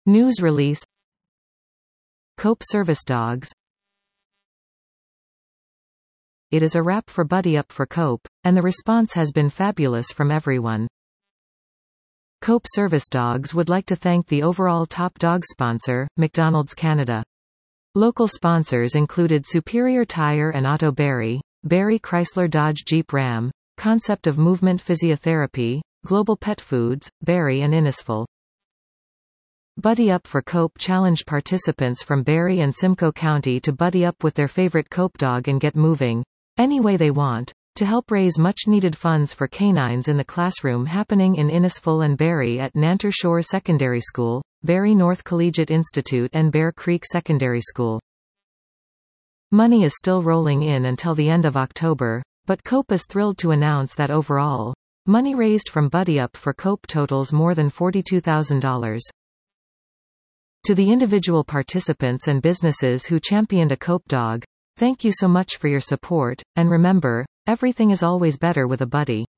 News release. Cope Service Dogs. It is a wrap for Buddy Up for Cope, and the response has been fabulous from everyone. Cope Service Dogs would like to thank the overall top dog sponsor, McDonald's Canada. Local sponsors included Superior Tire and Otto Barry, Barry Chrysler Dodge Jeep Ram, Concept of Movement Physiotherapy, Global Pet Foods, Barry and Innisful. Buddy Up for Cope challenged participants from Barry and Simcoe County to buddy up with their favorite Cope dog and get moving, any way they want, to help raise much-needed funds for canines in the classroom happening in Innisful and Barry at Nanter Shore Secondary School, Barry North Collegiate Institute and Bear Creek Secondary School. Money is still rolling in until the end of October, but Cope is thrilled to announce that overall, money raised from Buddy Up for Cope totals more than $42,000. To the individual participants and businesses who championed a Cope dog, thank you so much for your support, and remember, everything is always better with a buddy.